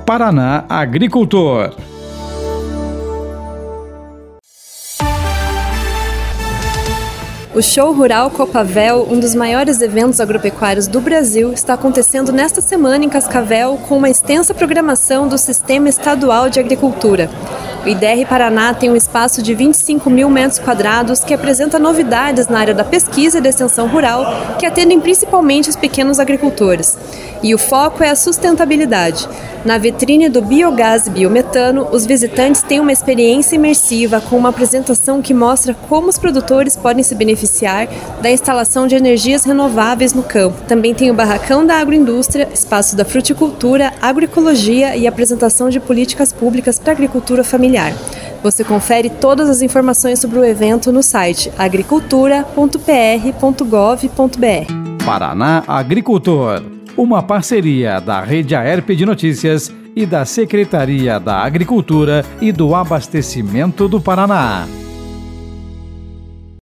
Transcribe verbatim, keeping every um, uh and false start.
Paraná Agricultor. O Show Rural Copavel, um dos maiores eventos agropecuários do Brasil, está acontecendo nesta semana em Cascavel com uma extensa programação do Sistema Estadual de Agricultura. O I D R Paraná tem um espaço de vinte e cinco mil metros quadrados que apresenta novidades na área da pesquisa e da extensão rural que atendem principalmente os pequenos agricultores. E o foco é a sustentabilidade. Na vitrine do biogás e biometano, os visitantes têm uma experiência imersiva com uma apresentação que mostra como os produtores podem se beneficiar da instalação de energias renováveis no campo. Também tem o barracão da agroindústria, espaço da fruticultura, agroecologia e apresentação de políticas públicas para a agricultura familiar. Você confere todas as informações sobre o evento no site agricultura ponto p r ponto gov ponto b r. Paraná Agricultor, uma parceria da Rede Aerp de Notícias e da Secretaria da Agricultura e do Abastecimento do Paraná.